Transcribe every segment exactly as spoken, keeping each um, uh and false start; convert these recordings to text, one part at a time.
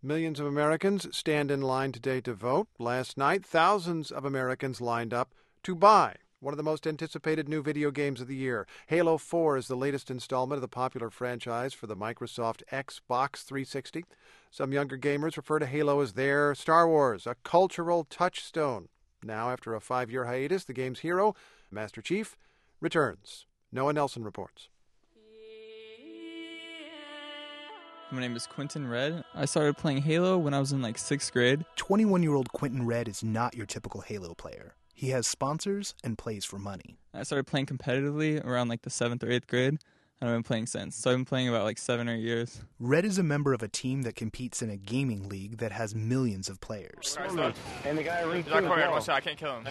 Millions of Americans stand in line today to vote. Last night, thousands of Americans lined up to buy one of the most anticipated new video games of the year. Halo four is the latest installment of the popular franchise for the Microsoft Xbox three sixty. Some younger gamers refer to Halo as their Star Wars, a cultural touchstone. Now, after a five-year hiatus, the game's hero, Master Chief, returns. Noah Nelson reports. My name is Quentin Red. I started playing Halo when I was in like sixth grade. twenty-one-year-old Quentin Red is not your typical Halo player. He has sponsors and plays for money. I started playing competitively around like the seventh or eighth grade, and I've been playing since. So I've been playing about like seven or eight years. Red is a member of a team that competes in a gaming league that has millions of players. And the guy ring two as well. One shot, I can't kill him.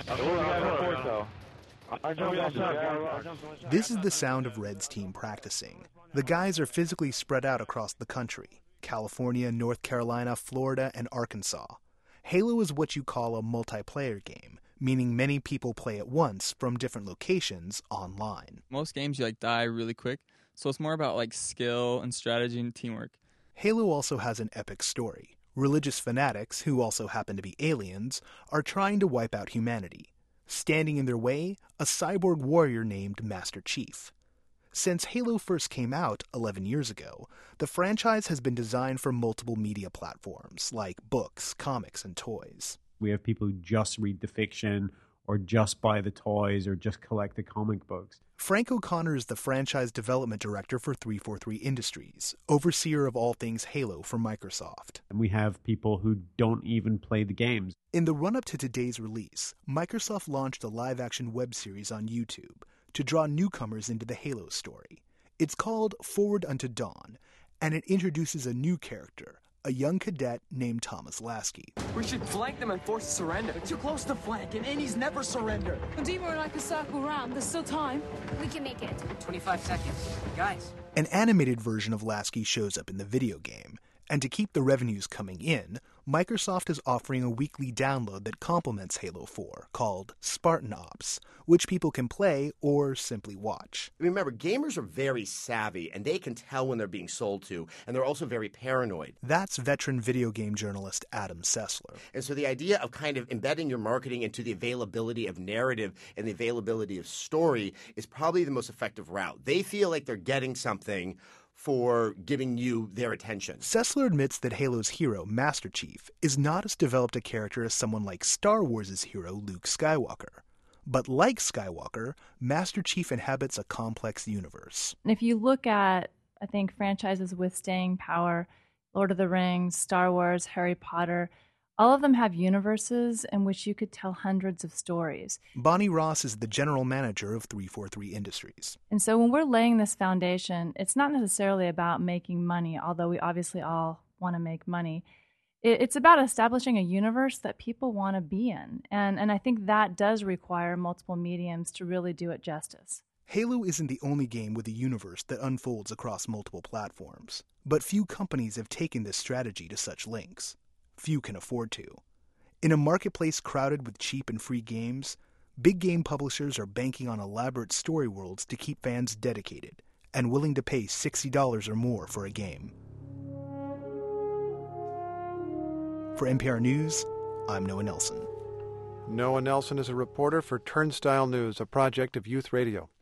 This is the sound of Red's team practicing. The guys are physically spread out across the country: California, North Carolina, Florida, and Arkansas. Halo is what you call a multiplayer game, meaning many people play at once from different locations online. Most games you like die really quick, so it's more about like skill and strategy and teamwork. Halo also has an epic story. Religious fanatics, who also happen to be aliens, are trying to wipe out humanity. Standing in their way, a cyborg warrior named Master Chief. Since Halo first came out eleven years ago, the franchise has been designed for multiple media platforms, like books, comics, and toys. We have people who just read the fiction, or just buy the toys, or just collect the comic books. Frank O'Connor is the franchise development director for three forty-three Industries, overseer of all things Halo for Microsoft. And we have people who don't even play the games. In the run-up to today's release, Microsoft launched a live-action web series on YouTube to draw newcomers into the Halo story. It's called Forward Unto Dawn, and it introduces a new character, a young cadet named Thomas Lasky. We should flank them and force surrender. Too close to flank, and enemies never surrender. Do more like a circle round. There's still time. We can make it. twenty-five seconds. Guys. An animated version of Lasky shows up in the video game, and to keep the revenues coming in, Microsoft is offering a weekly download that complements Halo four, called Spartan Ops, which people can play or simply watch. Remember, gamers are very savvy, and they can tell when they're being sold to, and they're also very paranoid. That's veteran video game journalist Adam Sessler. And so the idea of kind of embedding your marketing into the availability of narrative and the availability of story is probably the most effective route. They feel like they're getting something for giving you their attention. Sessler admits that Halo's hero, Master Chief, is not as developed a character as someone like Star Wars' hero, Luke Skywalker. But like Skywalker, Master Chief inhabits a complex universe. If you look at, I think, franchises with staying power, Lord of the Rings, Star Wars, Harry Potter, all of them have universes in which you could tell hundreds of stories. Bonnie Ross is the general manager of three forty-three Industries. And so when we're laying this foundation, it's not necessarily about making money, although we obviously all want to make money. It's about establishing a universe that people want to be in. And, and I think that does require multiple mediums to really do it justice. Halo isn't the only game with a universe that unfolds across multiple platforms. But few companies have taken this strategy to such lengths. Few can afford to. In a marketplace crowded with cheap and free games, big game publishers are banking on elaborate story worlds to keep fans dedicated and willing to pay sixty dollars or more for a game. For N P R News, I'm Noah Nelson. Noah Nelson is a reporter for Turnstile News, a project of Youth Radio.